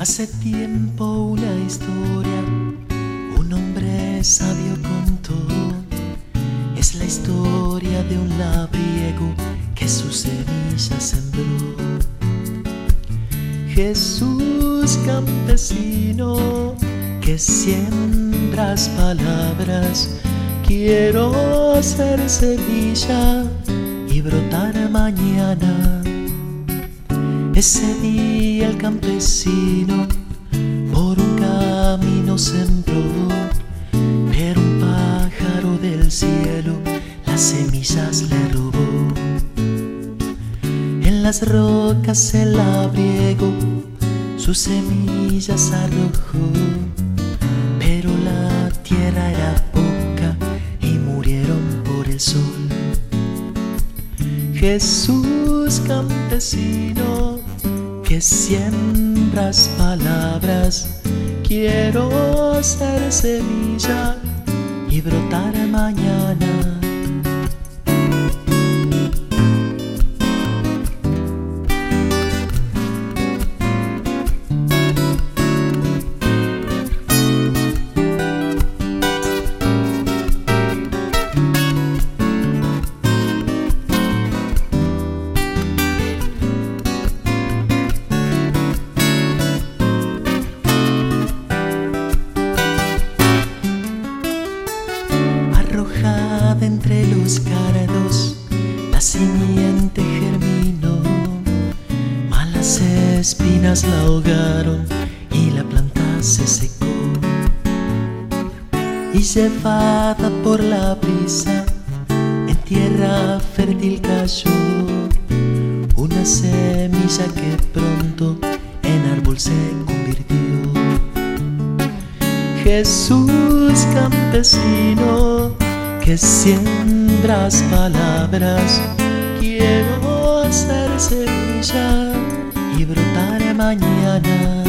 Hace tiempo una historia, un hombre sabio contó. Es la historia de un labriego que su semilla sembró. Jesús campesino, que siembras palabras, quiero ser semilla y brotar mañana. Ese día el campesino por un camino sembró, pero un pájaro del cielo las semillas le robó. En las rocas el labriego sus semillas arrojó, pero la tierra era poca y murieron por el sol. Jesús campesino, que siembras palabras, quiero ser semilla y brotar mañana. Arrojada entre los cardos, la simiente germinó, malas espinas la ahogaron y la planta se secó. Y llevada por la brisa, en tierra fértil cayó, una semilla que pronto en árbol se convirtió. Jesús campesino, que siembras palabras, quiero ser semilla y brotar mañana.